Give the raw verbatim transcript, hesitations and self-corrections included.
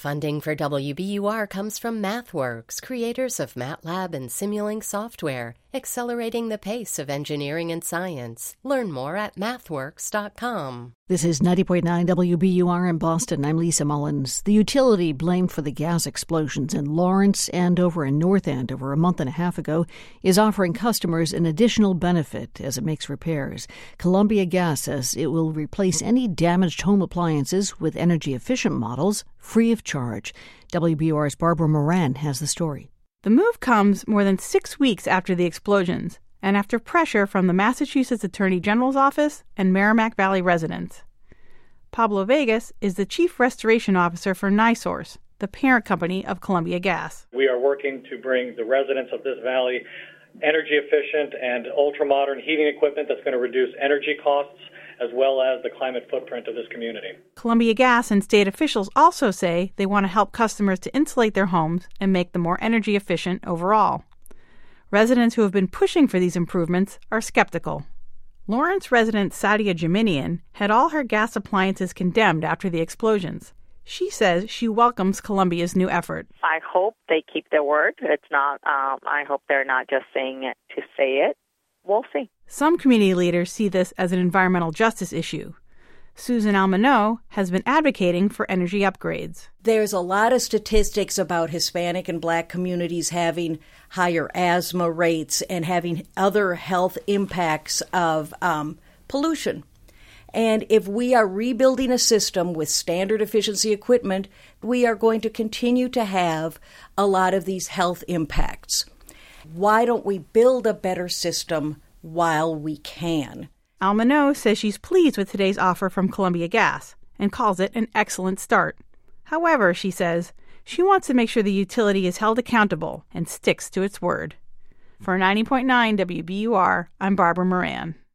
Funding for W B U R comes from MathWorks, creators of MATLAB and Simulink software, accelerating the pace of engineering and science. Learn more at mathworks dot com. This is ninety point nine W B U R in Boston. I'm Lisa Mullins. The utility blamed for the gas explosions in Lawrence and over in North End over a month and a half ago is offering customers an additional benefit as it makes repairs. Columbia Gas says it will replace any damaged home appliances with energy-efficient models free of charge. W B U R's Barbara Moran has the story. The move comes more than six weeks after the explosions and after pressure from the Massachusetts Attorney General's office and Merrimack Valley residents. Pablo Vegas is the Chief Restoration Officer for NiSource, the parent company of Columbia Gas. We are working to bring the residents of this valley energy-efficient and ultra-modern heating equipment that's going to reduce energy costs as well as the climate footprint of this community. Columbia Gas and state officials also say they want to help customers to insulate their homes and make them more energy efficient overall. Residents who have been pushing for these improvements are skeptical. Lawrence resident Sadia Jaminian had all her gas appliances condemned after the explosions. She says she welcomes Columbia's new effort. I hope they keep their word. It's not. Um, I hope they're not just saying it to say it. We'll see. Some community leaders see this as an environmental justice issue. Susan Almano has been advocating for energy upgrades. There's a lot of statistics about Hispanic and Black communities having higher asthma rates and having other health impacts of um, pollution. And if we are rebuilding a system with standard efficiency equipment, we are going to continue to have a lot of these health impacts. Why don't we build a better system while we can? Almano says she's pleased with today's offer from Columbia Gas and calls it an excellent start. However, she says, she wants to make sure the utility is held accountable and sticks to its word. For ninety point nine W B U R, I'm Barbara Moran.